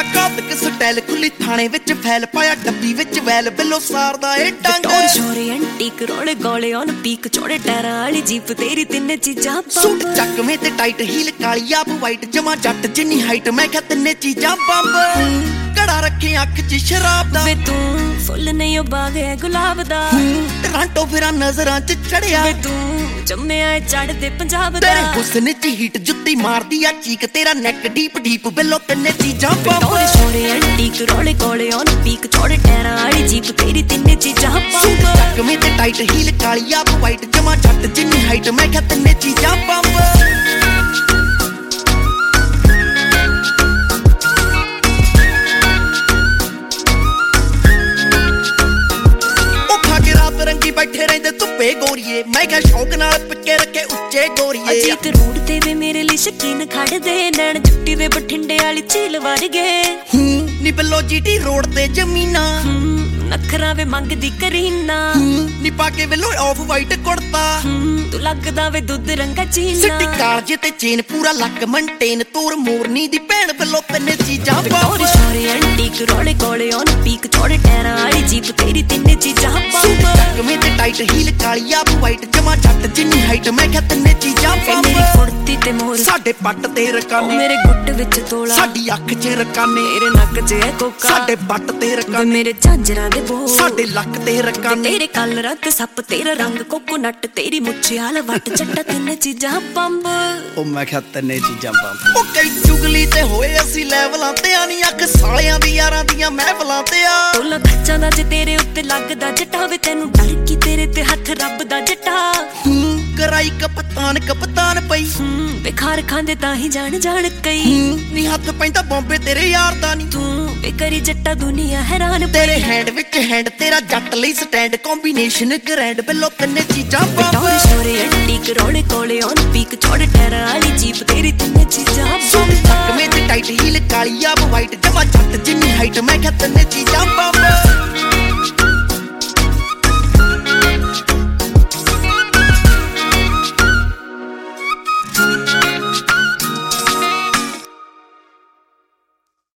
तेरा कादक स्टाइल खुली थाने विच फैल पाया डब्बी विच वैल बिलो सारदा ए डंग शोरे एंटीक रोले गोले ऑन पीक चौड़े टायरां वाली जीप तेरी तिन्ने चीजां सूट चकवे ते टाइट हील काली आप वाइट जमा जट जिन्नी हाइट मैं क्या तिन्ने चीजां बंब कड़ा रखे अख च शराब दा वे तू फुल नहीं ओ बाग है गुलाब दा टोरंटो फिरा नजरां च चढ़िया वे तू जम्मे आए चढ़दे पंजाब दा तेरे हुस्न च हीट जुत्ती मारदी आ चीक तेरा नेक डीप डीप बिलो तिन्ने चीजां बंब शोरे एंटीक रोले गोले ऑन पीक चौड़े टायरां वाली जीप तेरी तिन्ने चीजां सूट चकवे ते टाइट हील काली आप वाइट जमा जट जिन्नी हाइट मैं क्या तिन्ने चीजां बंब रंगी बैठे रहंदे धुप्पे गोरीए मैं क्या शौक नाल पिक्के रखे उच्चे गोरीए अजीत रूट ते वे मेरे लिए शकीन खड़ दे नैन छुट्टी वे बठिंडे वाली झील वार गए नी बिलो जीटी रोड ते जमीना नखरा वे मंगदी करीना नी पाके वेलो ऑफ वाइट कुड़ता तू लगदा वे दुध रंगा चीना सिटी कालजे ते चेन पूरा लक मेंटेन तोर मोरनी दी भैन बिलो तिन्ने चीजां और शोरे एंटीक रोले गोले ऑन पीक चौड़े टायरां वाली जीप तेरी तिन्ने चीजां चकवे ते टाइट हील काली आप वाइट जमा जट जिन्नी हाइट मैं क्या तिन्ने चीजां मेरी फुर्ती ते मोर साडे पट्ट ते रकाने मेरे गुੱਟ ਵਿੱਚ ਤੋਲਾ साडी अख च रकाने मेरे नक 'ਚ है कोका साडे पट्ट ते रकाने मेरे झांजरां दे बो साडे लक ते रकाने तेरे कल रंग सप तेरा रंग कोकोनट तेरी मुच्छे वाला वट चट्टा तिन्ने चीजां पंब ओ मैं क्या तिन्ने चीजां पंब ओ कई चुगली ते होए ਅਸੀਂ ਲੈਵਲਾਂ ਤੇ ਆ ਨੀ ਅੱਖ ਸਾਲਿਆਂ ਦੀ ਯਾਰਾਂ ਦੀਆਂ ਮਹਿਫਲਾਂ ਤੇ ਆ ਟੋਲਾ ਖੱਚਾਂ ਦਾ ਜੇ ਤੇਰੇ ਉੱਤੇ ਲੱਗਦਾ ਜਟਾ ਵੇ ਤੈਨੂੰ ਡਰ ਕੀ ਤੇਰੇ ਤੇ ਹੱਥ ਰੱਬ ਦਾ ਜਟਾ कराई कपतान पई वे खार खांदे ताही जान कई नी हथ पैंदा बॉम्बे तेरे यार दा नी तू वे करी जट्टा दुनिया हैरान तेरे हैंड विच हैंड तेरा जट लई स्टैंड कॉम्बिनेशन ग्रैंड बिलो तिन्ने चीजां बंब शोरे एंटीक रोले कोले ऑन पीक चौड़े टायरां वाली जीप तेरी तिन्ने चीजां सूट चकवे ते टाइट हील काली आप वाइट जमा जट जिन्नी हाइट मैं क्या तिन्ने चीजां बंब